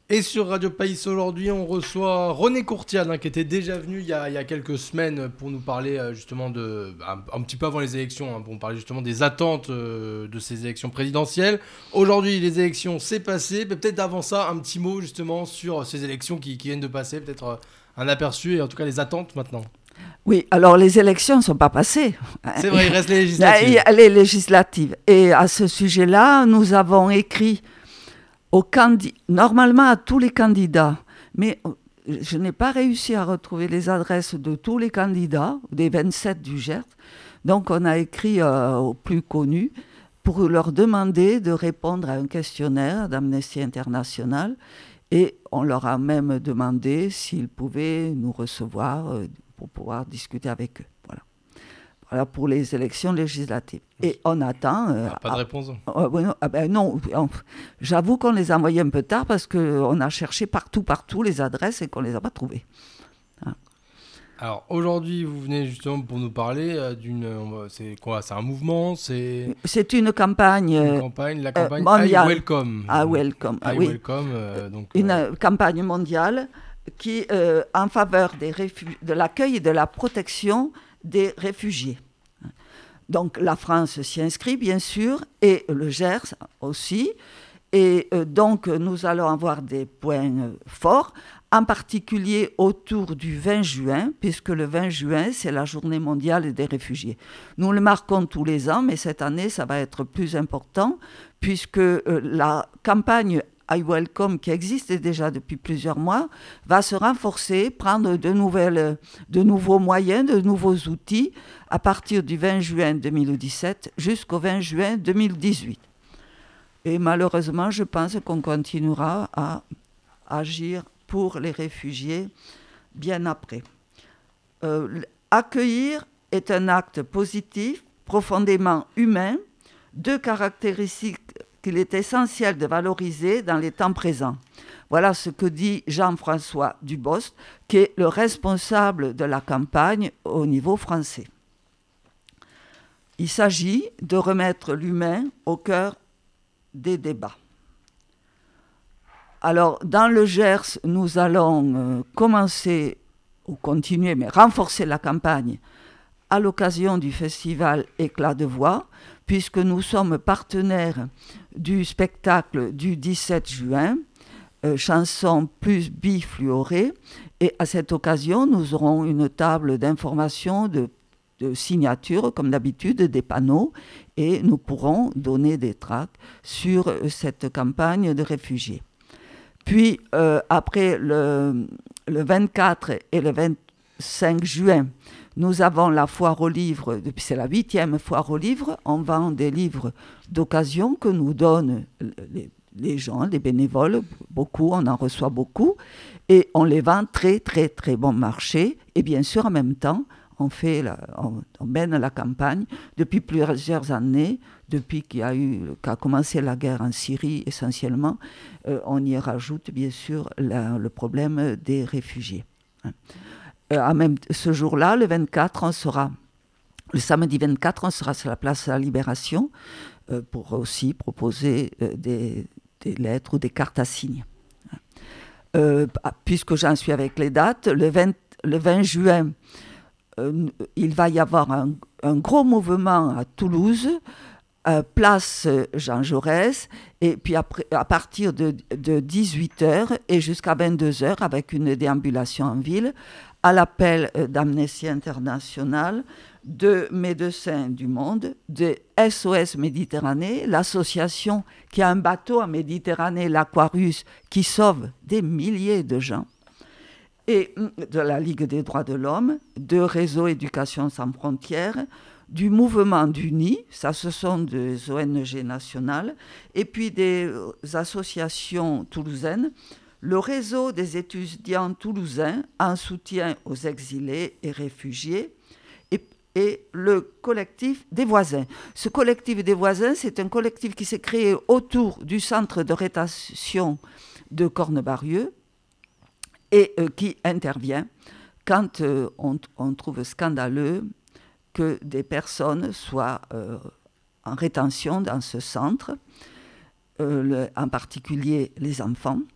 Et sur Radio Pays aujourd'hui, on reçoit René Courtial, qui était déjà venu il y a quelques semaines pour nous parler justement un petit peu avant les élections, pour nous parler justement des attentes de ces élections présidentielles. Aujourd'hui, les élections, c'est passé. Mais peut-être avant ça, un petit mot justement sur ces élections qui viennent de passer, peut-être un aperçu et en tout cas les attentes maintenant. Oui, alors les élections ne sont pas passées. C'est vrai, il reste les Il y législatives. a les législatives. Et à ce sujet-là, nous avons écrit normalement à tous les candidats, mais je n'ai pas réussi à retrouver les adresses de tous les candidats, des 27 du Gers. Donc on a écrit aux plus connus pour leur demander de répondre à un questionnaire d'Amnesty International. Et on leur a même demandé s'ils pouvaient nous recevoir pour pouvoir discuter avec eux. Voilà pour les élections législatives. Et on attend... Pas de réponse. Non, j'avoue qu'on les a envoyés un peu tard parce qu'on a cherché partout les adresses et qu'on ne les a pas trouvées. Alors aujourd'hui, vous venez justement pour nous parler c'est quoi? C'est un mouvement? C'est une campagne, une campagne, la campagne mondiale. I Welcome. Welcome. I Oui. Welcome. Une campagne mondiale qui en faveur de l'accueil et de la protection des réfugiés. Donc la France s'y inscrit bien sûr et le Gers aussi. Et donc nous allons avoir des points forts, en particulier autour du 20 juin, puisque le 20 juin, c'est la journée mondiale des réfugiés. Nous le marquons tous les ans, mais cette année, ça va être plus important, puisque la campagne I Welcome, qui existe déjà depuis plusieurs mois, va se renforcer, prendre de nouveaux moyens, de nouveaux outils, à partir du 20 juin 2017 jusqu'au 20 juin 2018. Et malheureusement, je pense qu'on continuera à agir pour les réfugiés bien après. Accueillir est un acte positif, profondément humain, deux caractéristiques qu'il est essentiel de valoriser dans les temps présents. Voilà ce que dit Jean-François Dubost, qui est le responsable de la campagne au niveau français. Il s'agit de remettre l'humain au cœur des débats. Alors, dans le Gers, nous allons commencer, ou continuer, mais renforcer la campagne à l'occasion du festival Éclat de voix, puisque nous sommes partenaires du spectacle du 17 juin, chansons plus bifluorées, et à cette occasion, nous aurons une table d'information de signatures, comme d'habitude, des panneaux, et nous pourrons donner des tracts sur cette campagne de réfugiés. Puis, après le 24 et le 25 juin, nous avons la foire aux livres, c'est la 8e foire aux livres. On vend des livres d'occasion que nous donnent les gens, les bénévoles, beaucoup, on en reçoit beaucoup, et on les vend très, très, très bon marché. Et bien sûr, en même temps, on mène la campagne depuis plusieurs années, depuis qu'a commencé la guerre en Syrie essentiellement. On y rajoute bien sûr le problème des réfugiés. Ce jour-là, le samedi 24, on sera sur la place de la Libération pour aussi proposer des lettres ou des cartes à signes. Puisque j'en suis avec les dates, le 20 juin, il va y avoir un gros mouvement à Toulouse, place Jean Jaurès, et puis après, à partir de 18h et jusqu'à 22h, avec une déambulation en ville, à l'appel d'Amnesty International, de Médecins du Monde, de SOS Méditerranée, l'association qui a un bateau en Méditerranée, l'Aquarius, qui sauve des milliers de gens, et de la Ligue des droits de l'homme, de Réseau Éducation sans frontières, du mouvement d'UNI, ça ce sont des ONG nationales, et puis des associations toulousaines, le réseau des étudiants toulousains en soutien aux exilés et réfugiés, et le collectif des voisins. Ce collectif des voisins, c'est un collectif qui s'est créé autour du centre de rétention de Cornebarieux et qui intervient quand on trouve scandaleux que des personnes soient en rétention dans ce centre, en particulier les enfants.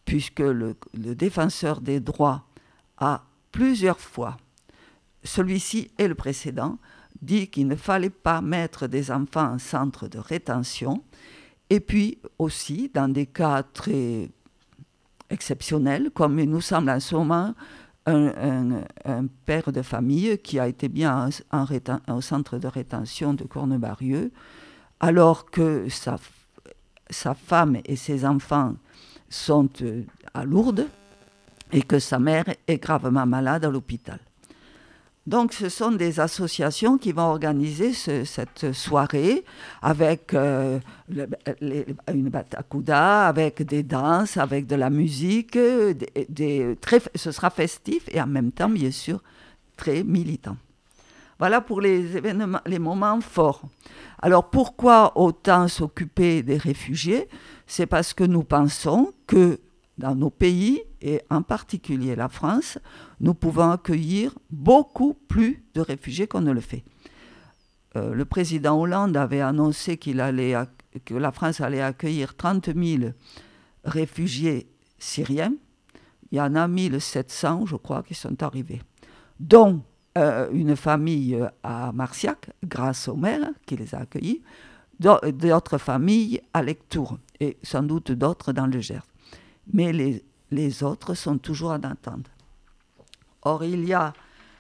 puisque le défenseur des droits a plusieurs fois, celui-ci et le précédent, dit qu'il ne fallait pas mettre des enfants en centre de rétention, et puis aussi dans des cas très exceptionnels, comme il nous semble en ce moment un père de famille qui a été bien au centre de rétention de Cornebarieux, alors que sa femme et ses enfants sont à Lourdes et que sa mère est gravement malade à l'hôpital. Donc ce sont des associations qui vont organiser cette soirée avec une batacuda, avec des danses, avec de la musique. Ce sera festif et en même temps, bien sûr, très militant. Voilà pour les événements, les moments forts. Alors pourquoi autant s'occuper des réfugiés ? C'est parce que nous pensons que dans nos pays, et en particulier la France, nous pouvons accueillir beaucoup plus de réfugiés qu'on ne le fait. Le président Hollande avait annoncé que la France allait accueillir 30 000 réfugiés syriens. Il y en a 1700, je crois, qui sont arrivés, dont une famille à Marciac, grâce au maire qui les a accueillis, d'autres familles à Lectoure, et sans doute d'autres dans le Gers. Mais les autres sont toujours en attente. Or, il y a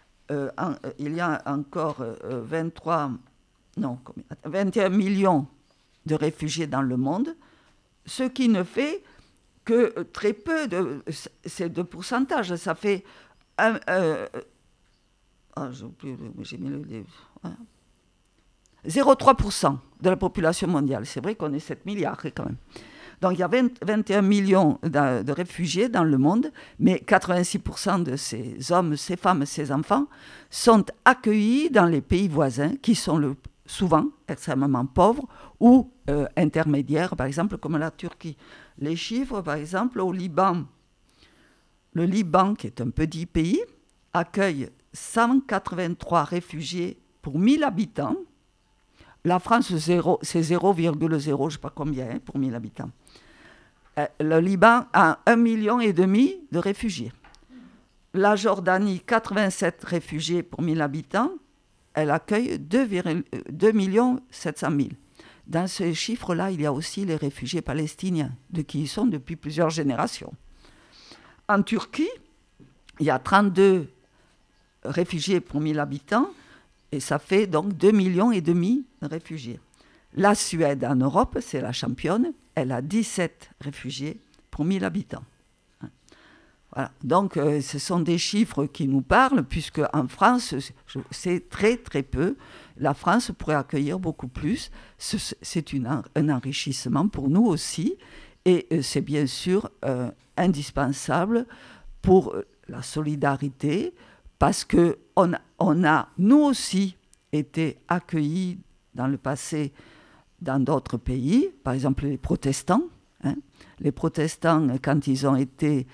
encore 21 millions de réfugiés dans le monde, ce qui ne fait que très peu c'est de pourcentage. Ça fait 0,3% de la population mondiale. C'est vrai qu'on est 7 milliards quand même. Donc il y a 21 millions de réfugiés dans le monde, mais 86% de ces hommes, ces femmes, ces enfants sont accueillis dans les pays voisins qui sont souvent extrêmement pauvres ou intermédiaires, par exemple comme la Turquie. Les chiffres, par exemple, au Liban, le Liban, qui est un petit pays, accueille 183 réfugiés pour 1000 habitants. La France, c'est 0,0, je ne sais pas combien, pour 1000 habitants. Le Liban a 1,5 million de réfugiés. La Jordanie, 87 réfugiés pour 1000 habitants. Elle accueille 2,7 millions. Dans ces chiffres-là, il y a aussi les réfugiés palestiniens, de qui ils sont depuis plusieurs générations. En Turquie, il y a 32 réfugiés pour 1000 habitants. Et ça fait donc 2,5 millions de réfugiés. La Suède, en Europe, c'est la championne. Elle a 17 réfugiés pour 1000 habitants. Voilà. Donc, ce sont des chiffres qui nous parlent, puisque en France, c'est très, très peu. La France pourrait accueillir beaucoup plus. C'est un enrichissement pour nous aussi. Et c'est bien sûr indispensable pour la solidarité, parce qu'on a, nous aussi, été accueillis dans le passé dans d'autres pays, par exemple les protestants. Les protestants, quand ils ont été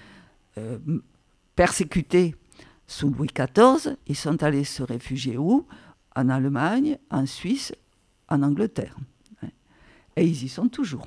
persécutés sous Louis XIV, ils sont allés se réfugier où ? En Allemagne, en Suisse, en Angleterre. Et ils y sont toujours.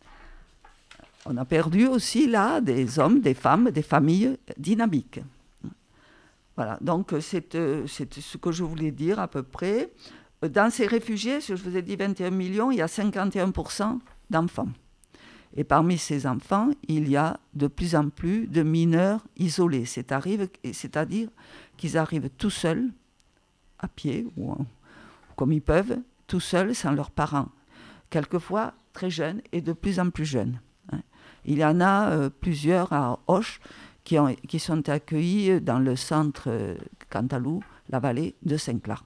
On a perdu aussi là des hommes, des femmes, des familles dynamiques. Voilà, donc c'est ce que je voulais dire à peu près. Dans ces réfugiés, je vous ai dit 21 millions, il y a 51% d'enfants. Et parmi ces enfants, il y a de plus en plus de mineurs isolés, c'est-à-dire qu'ils arrivent tout seuls, à pied, ou comme ils peuvent, tout seuls, sans leurs parents. Quelquefois très jeunes et de plus en plus jeunes. Il y en a plusieurs à Auch, qui sont accueillis dans le centre Cantalou, la vallée de Saint-Clar.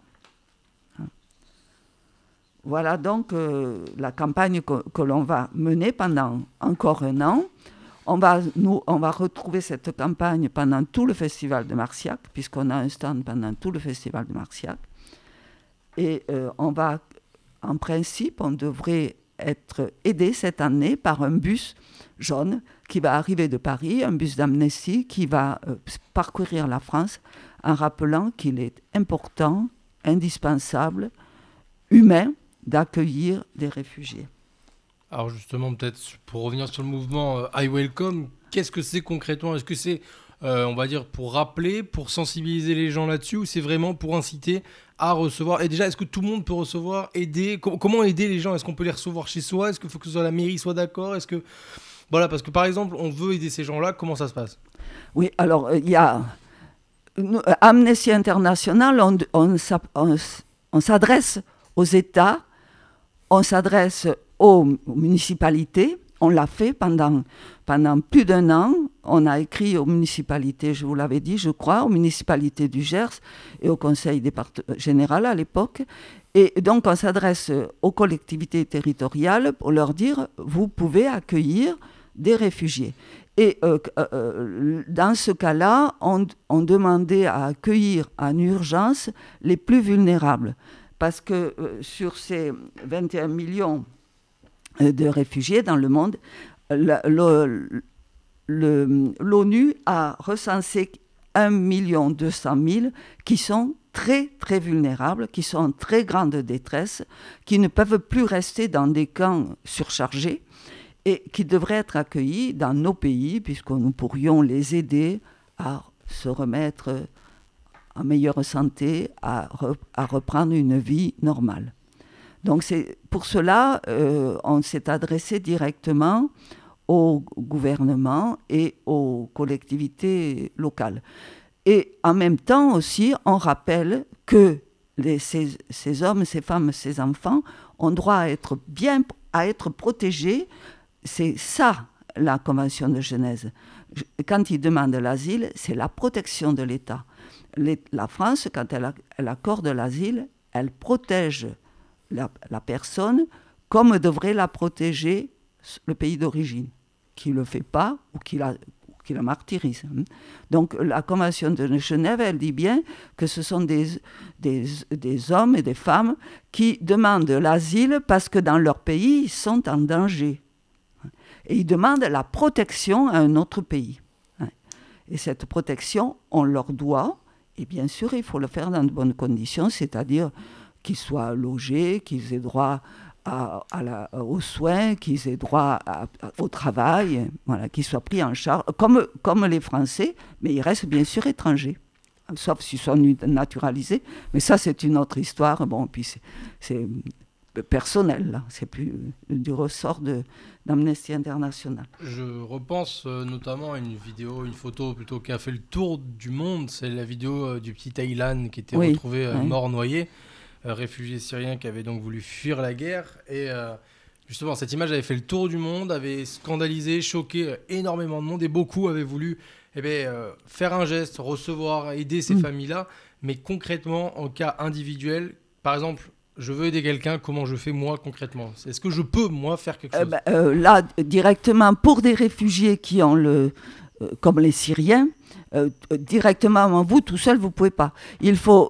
Voilà donc la campagne que l'on va mener pendant encore un an. On va retrouver cette campagne pendant tout le festival de Marciac, puisqu'on a un stand pendant tout le festival de Marciac. Et en principe, on devrait être aidé cette année par un bus jaune qui va arriver de Paris, un bus d'Amnesty qui va parcourir la France en rappelant qu'il est important, indispensable, humain d'accueillir des réfugiés. Alors justement, peut-être pour revenir sur le mouvement I Welcome, qu'est-ce que c'est concrètement ? Est-ce que c'est, on va dire, pour rappeler, pour sensibiliser les gens là-dessus, ou c'est vraiment pour inciter à recevoir ? Et déjà, est-ce que tout le monde peut recevoir, aider ? Comment aider les gens ? Est-ce qu'on peut les recevoir chez soi ? Est-ce qu'il faut que la mairie soit d'accord ? Est-ce que... Voilà, parce que par exemple, on veut aider ces gens-là, comment ça se passe ? Oui, alors il y a Amnesty International, on s'adresse aux États, on s'adresse aux municipalités. On l'a fait pendant plus d'1 an. On a écrit aux municipalités, je vous l'avais dit, je crois, aux municipalités du Gers et au conseil général à l'époque. Et donc, on s'adresse aux collectivités territoriales pour leur dire, vous pouvez accueillir des réfugiés. Et dans ce cas-là, on demandait à accueillir en urgence les plus vulnérables. Parce que sur ces 21 millions de réfugiés dans le monde, l'ONU a recensé 1 200 000 qui sont très, très vulnérables, qui sont en très grande détresse, qui ne peuvent plus rester dans des camps surchargés et qui devraient être accueillis dans nos pays, puisque nous pourrions les aider à se remettre en meilleure santé, à reprendre une vie normale. Donc c'est pour cela on s'est adressé directement au gouvernement et aux collectivités locales. Et en même temps aussi, on rappelle que ces hommes, ces femmes, ces enfants ont droit à être protégés. C'est ça, la Convention de Genève. Quand ils demandent l'asile, c'est la protection de l'État. La France, quand elle accorde l'asile, elle protège la personne comme devrait la protéger le pays d'origine, qui ne le fait pas ou qui la martyrise. Donc la Convention de Genève, elle dit bien que ce sont des hommes et des femmes qui demandent l'asile parce que dans leur pays, ils sont en danger. Et ils demandent la protection à un autre pays. Et cette protection, on leur doit, et bien sûr, il faut le faire dans de bonnes conditions, c'est-à-dire qu'ils soient logés, qu'ils aient droit aux soins, qu'ils aient droit au travail, voilà, qu'ils soient pris en charge, comme les Français, mais ils restent bien sûr étrangers, sauf s'ils sont naturalisés. Mais ça, c'est une autre histoire. Bon, puis c'est personnel, là. C'est plus du ressort d'Amnesty International. Je repense notamment à une photo plutôt qui a fait le tour du monde. C'est la vidéo du petit Aylan qui était retrouvé mort noyé. Réfugié syrien qui avait donc voulu fuir la guerre. Et justement, cette image avait fait le tour du monde, avait scandalisé, choqué énormément de monde. Et beaucoup avaient voulu faire un geste, recevoir, aider ces familles-là. Mais concrètement, en cas individuel, par exemple, je veux aider quelqu'un, comment je fais moi concrètement ? Est-ce que je peux, moi, faire quelque chose ? Là, directement, pour des réfugiés qui ont comme les Syriens, directement, vous, tout seul, vous ne pouvez pas. Il faut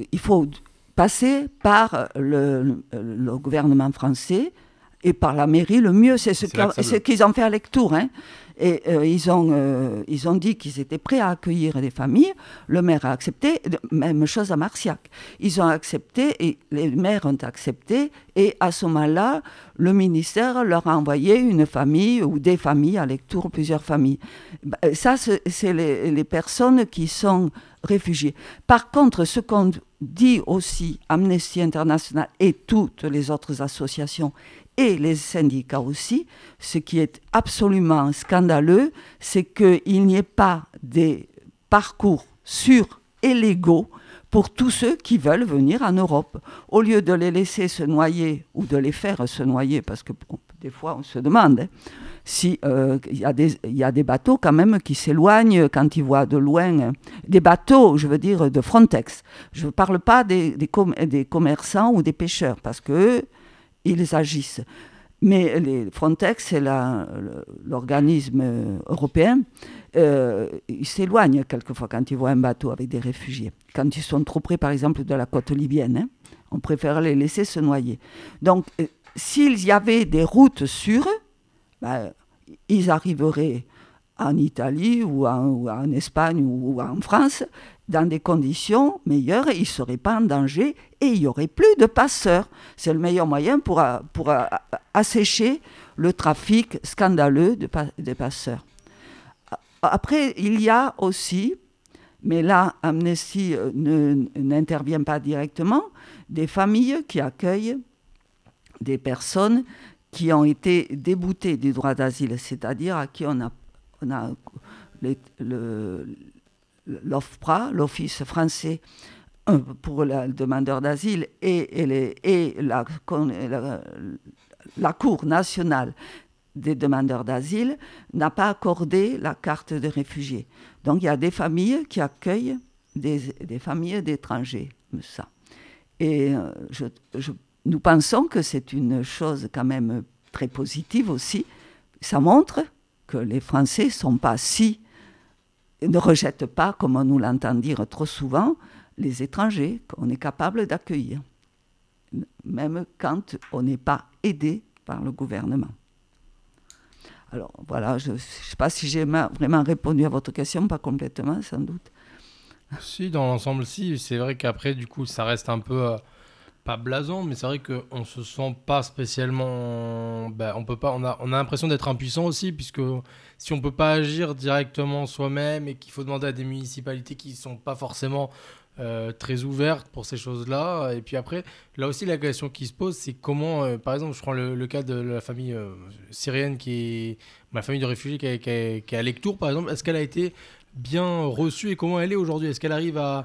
passer par le gouvernement français et par la mairie. Le mieux, c'est ce qu'ils ont fait à Lectoure. Et ils ont dit qu'ils étaient prêts à accueillir des familles. Le maire a accepté. Même chose à Marciac. Ils ont accepté et les maires ont accepté. Et à ce moment-là, le ministère leur a envoyé une famille ou des familles à Lectoure, plusieurs familles. Ça, c'est les personnes qui sont réfugiés. Par contre, ce qu'on dit aussi, Amnesty International et toutes les autres associations et les syndicats aussi, ce qui est absolument scandaleux, c'est qu'il n'y ait pas des parcours sûrs et légaux pour tous ceux qui veulent venir en Europe. Au lieu de les laisser se noyer ou de les faire se noyer, parce que des fois on se demande si y a des bateaux quand même qui s'éloignent quand ils voient de loin, des bateaux, je veux dire, de Frontex. Je ne parle pas des commerçants ou des pêcheurs, parce qu'eux, ils agissent. Mais les Frontex, c'est l'organisme européen, ils s'éloignent quelquefois quand ils voient un bateau avec des réfugiés. Quand ils sont trop près, par exemple, de la côte libyenne, on préfère les laisser se noyer. Donc, s'il y avait des routes sûres, ils arriveraient en Italie ou en Espagne ou en France dans des conditions meilleures et ils ne seraient pas en danger et il n'y aurait plus de passeurs. C'est le meilleur moyen pour assécher le trafic scandaleux des passeurs. Après, il y a aussi, mais là, Amnesty n'intervient pas directement, des familles qui accueillent des personnes qui ont été déboutées du droit d'asile, c'est-à-dire à qui on a l'OFPRA, l'Office français pour le demandeur d'asile, et la Cour nationale des demandeurs d'asile n'a pas accordé la carte de réfugié. Donc il y a des familles qui accueillent des familles d'étrangers. Ça. Et nous pensons que c'est une chose quand même très positive aussi. Ça montre que les Français ne rejettent pas, comme on nous l'entend dire trop souvent, les étrangers qu'on est capable d'accueillir, même quand on n'est pas aidé par le gouvernement. Alors voilà, je ne sais pas si j'ai vraiment répondu à votre question, pas complètement sans doute. Si, dans l'ensemble, si. C'est vrai qu'après, du coup, ça reste un peu... pas blasant, mais c'est vrai qu'on se sent pas spécialement... on peut pas, on a l'impression d'être impuissant aussi, puisque si on peut pas agir directement soi-même et qu'il faut demander à des municipalités qui sont pas forcément très ouvertes pour ces choses-là. Et puis après, là aussi, la question qui se pose, c'est comment... par exemple, je prends le cas de la famille syrienne ma famille de réfugiés qui est à Lectoure, par exemple. Est-ce qu'elle a été bien reçue et comment elle est aujourd'hui? Est-ce qu'elle arrive à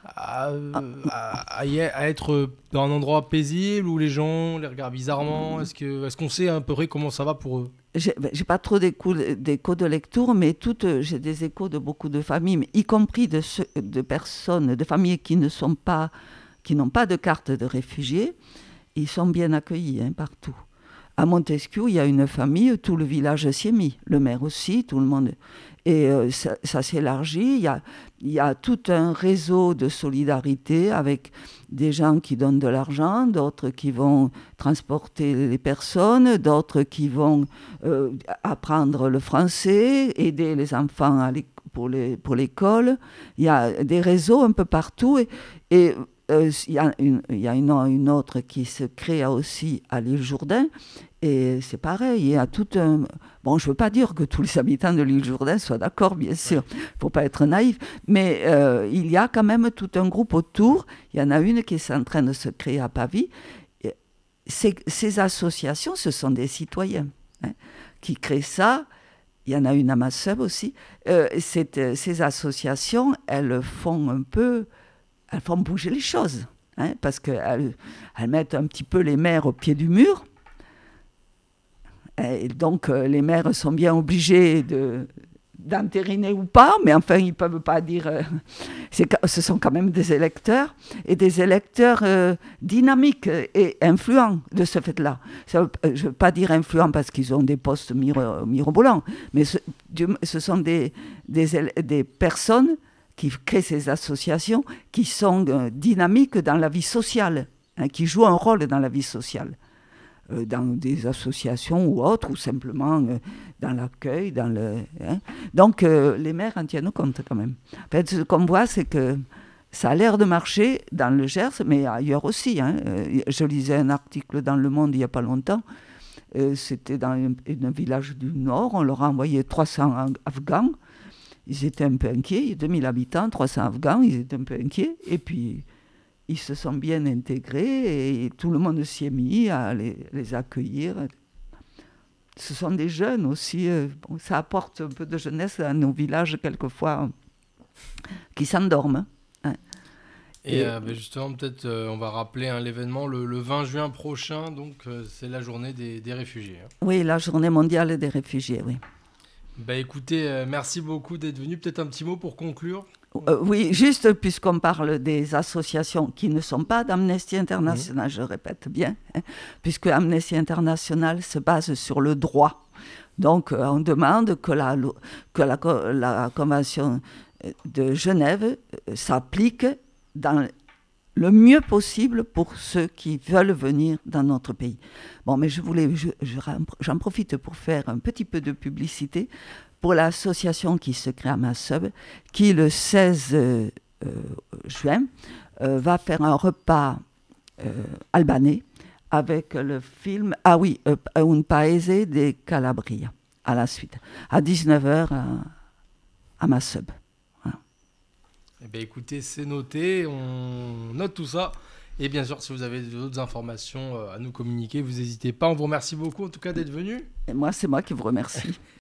être dans un endroit paisible où les gens les regardent bizarrement? Est-ce qu'on sait à peu près comment ça va pour eux? J'ai pas trop d'échos de lecture, mais j'ai des échos de beaucoup de familles, mais y compris de personnes, de familles qui n'ont pas de carte de réfugié. Ils sont bien accueillis partout. À Montesquieu, il y a une famille, tout le village s'y est mis, le maire aussi, tout le monde. Et ça s'élargit. Il y a tout un réseau de solidarité avec des gens qui donnent de l'argent, d'autres qui vont transporter les personnes, d'autres qui vont apprendre le français, aider les enfants pour l'école. Il y a des réseaux un peu partout. Et il y a une autre qui se crée aussi à l'île Jourdain. Et c'est pareil, il y a tout un... Bon, je ne veux pas dire que tous les habitants de l'île Jourdain soient d'accord, bien sûr, il ne faut pas être naïf, mais il y a quand même tout un groupe autour. Il y en a une qui est en train de se créer à Pavie. Ces associations, ce sont des citoyens qui créent ça. Il y en a une à Masseb aussi. Ces associations, elles font bouger les choses, parce qu'elles mettent un petit peu les maires au pied du mur. Et donc, les maires sont bien obligés d'entériner ou pas, mais enfin, ils ne peuvent pas dire... ce sont quand même des électeurs, et des électeurs dynamiques et influents de ce fait-là. Je ne veux pas dire influents parce qu'ils ont des postes mirobolants, mais ce sont des personnes qui créent ces associations qui sont dynamiques dans la vie sociale, qui jouent un rôle dans la vie sociale. Dans des associations ou autres, ou simplement dans l'accueil, Donc, les maires en tiennent compte quand même. En fait, ce qu'on voit, c'est que ça a l'air de marcher dans le Gers, mais ailleurs aussi. Je lisais un article dans Le Monde il n'y a pas longtemps. C'était dans un village du Nord. On leur a envoyé 300 Afghans. Ils étaient un peu inquiets. 2000 habitants, 300 Afghans, ils étaient un peu inquiets. Et puis... ils se sont bien intégrés et tout le monde s'y est mis à les accueillir. Ce sont des jeunes aussi. Ça apporte un peu de jeunesse à nos villages, quelquefois, qui s'endorment. Et justement, peut-être, on va rappeler l'événement le 20 juin prochain. Donc, c'est la journée des réfugiés. Oui, la journée mondiale des réfugiés, oui. Écoutez, merci beaucoup d'être venu. Peut-être un petit mot pour conclure. Oui, juste puisqu'on parle des associations qui ne sont pas d'Amnesty International, je répète bien, puisque Amnesty International se base sur le droit. Donc, on demande que la Convention de Genève s'applique dans le mieux possible pour ceux qui veulent venir dans notre pays. Bon, mais j'en profite pour faire un petit peu de publicité pour l'association qui se crée à Masseb, qui le 16 juin va faire un repas albanais avec le film Un paese de Calabria, à la suite, à 19h à ma sub. Eh bien, écoutez, c'est noté, on note tout ça. Et bien sûr, si vous avez d'autres informations à nous communiquer, vous n'hésitez pas. On vous remercie beaucoup en tout cas d'être venu. Et moi, c'est moi qui vous remercie.